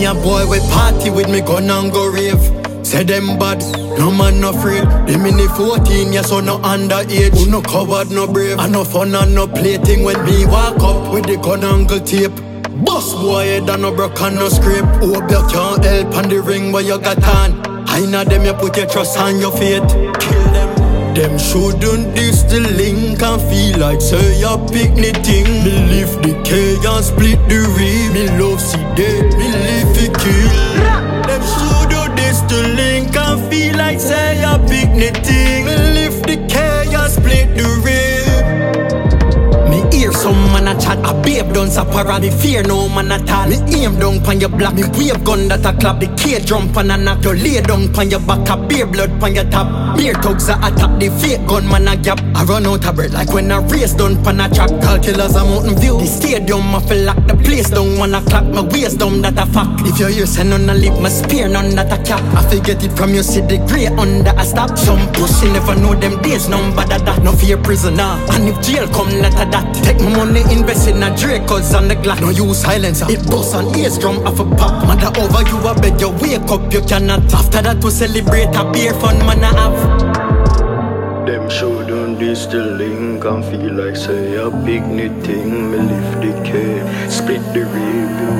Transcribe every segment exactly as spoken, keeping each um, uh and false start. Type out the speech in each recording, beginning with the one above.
a boy with party with me gun and go rave. Say them bad, no man no afraid. Them in the fourteen, yes so no underage. Who no coward, no brave, and no fun and no plaything. When me walk up with the gun angle tape, boss boy head and no broke and no scrape. Hope you can't help on the ring where you got on. I know them you put your trust on your faith. Kill them. Them shouldn't diss the link and feel like say a picnic thing. Me lift the K and split the reed. Me love see dead, me live the kill. Them shouldn't diss the link and feel like say a picnic thing. Me lift the K and split the reed. Me hear some man a chat, a babe done sapara. Me fear no man at all. Me aim down pan your block, me wave gun that a clap. The K jump and a knock, you lay down pan your back. A beer blood pan your top. Beer thugs a attack, the fake gun man a gap. I run out of breath like when a race done pan a track. Call killers a mountain view. The stadium a feel like the place down one o'clock. My waist down that a fact. If you hear say none a lip, my spear none that a cap. I forget it from you, see the grey under a stop. Some pussy never know them days, none but that. No fear prisoner, and if jail come not a that. Take my money, invest in a Dracos on the Glock. No use silencer, it bust on ears drum off a pop. Mother over you, I beg you wake up, you cannot. After that we celebrate a beer fun man I have. Them shouldn't diss the link and feel like say a picnic thing. Me lift the K, split the review.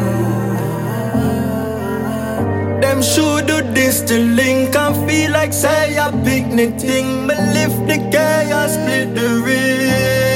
Them should do this to link and feel like say a picnic thing. Me lift the K and split the rib.